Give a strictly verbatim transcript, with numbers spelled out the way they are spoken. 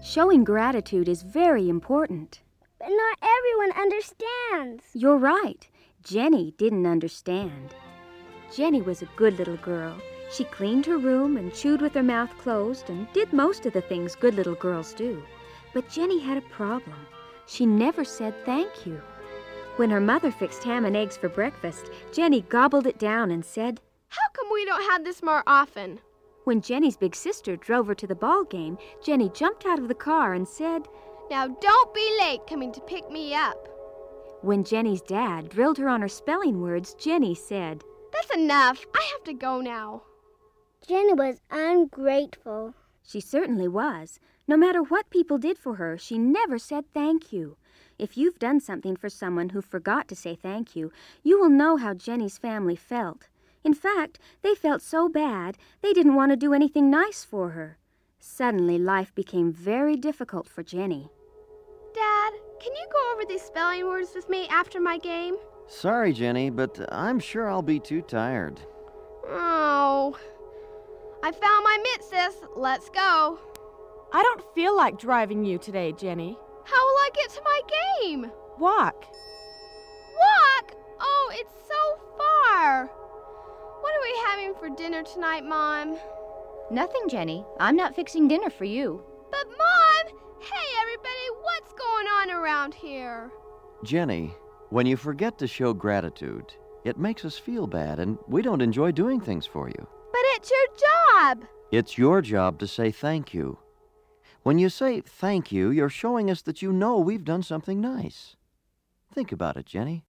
Showing gratitude is very important. But not everyone understands. You're right. Jenny didn't understand. Jenny was a good little girl. She cleaned her room and chewed with her mouth closed and did most of the things good little girls do. But Jenny had a problem. She never said thank you. When her mother fixed ham and eggs for breakfast, Jenny gobbled it down and said, "How come we don't have this more often?" When Jenny's big sister drove her to the ball game, Jenny jumped out of the car and said, "Now don't be late coming to pick me up." When Jenny's dad drilled her on her spelling words, Jenny said, "That's enough. I have to go now." Jenny was ungrateful. She certainly was. No matter what people did for her, she never said thank you. If you've done something for someone who forgot to say thank you, you will know how Jenny's family felt. In fact, they felt so bad, they didn't want to do anything nice for her. Suddenly, life became very difficult for Jenny. Dad, can you go over these spelling words with me after my game? Sorry, Jenny, but I'm sure I'll be too tired. Oh, I found my mitt, sis. Let's go. I don't feel like driving you today, Jenny. How will I get to my game? Walk. Walk? Oh, it's so far. What are we having for dinner tonight, Mom? Nothing, Jenny. I'm not fixing dinner for you. But, Mom! Hey, everybody, what's going on around here? Jenny, when you forget to show gratitude, it makes us feel bad, and we don't enjoy doing things for you. But it's your job. It's your job to say thank you. When you say thank you, you're showing us that you know we've done something nice. Think about it, Jenny.